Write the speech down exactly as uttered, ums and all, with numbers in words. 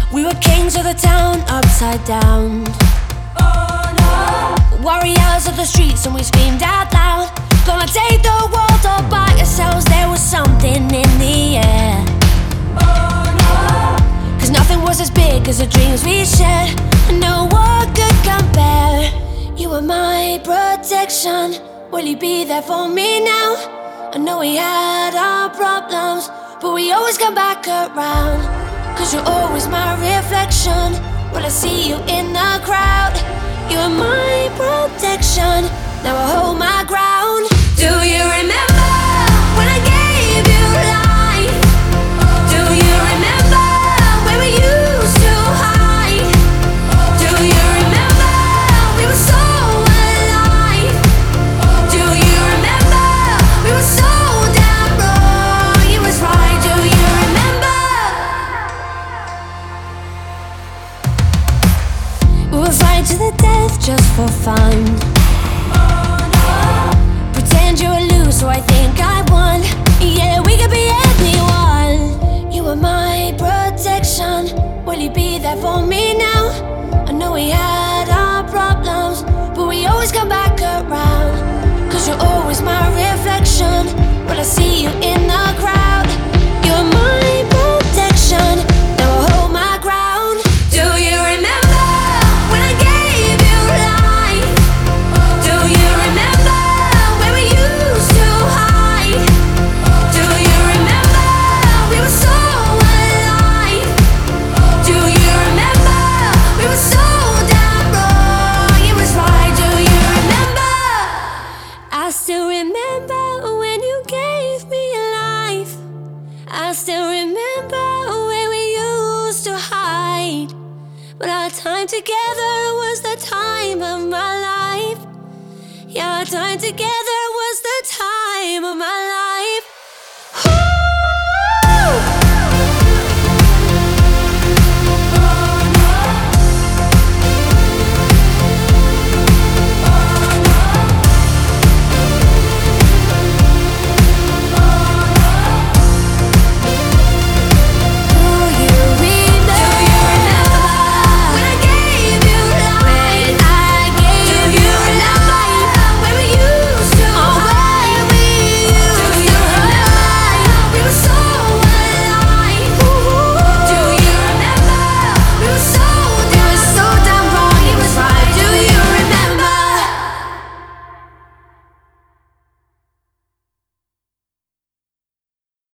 We were kings of the town, upside down. Oh no. Warriors of the streets, and we screamed out loud. Gonna take the world all by ourselves. There was something in the air. Oh no. Cause nothing was as big as the dreams we shared, and no one could compare. You were my protection. Will you be there for me now? I know we had our problems, but we always come back around. Cause you're always my reflection. When I see you in the crowd, you're my protection. Now I hold my ground. Do you remember when I gave you life? Do you remember when we used to hide? Do you remember we were so alive? Do you remember we were so damn wrong? You was right. Do you remember? We were fighting to the death just for fun. Pretend you were lose, so I think I won. Yeah, we could be anyone. You were my protection. Will you be there for me now? I know we had our problems, but we always come back around. Cause you're always my reflection. When I see you in the crowd, you're my protection. Now I hold my ground. Do you remember when I gave you life? Do you remember when we used to hide? Do you remember we were so alive? Do you remember we were so damn wrong? You was right. Do you remember? I still remember when you gave me life. I still remember when we used to hide. But our time together was the time of my life. Yeah, our time together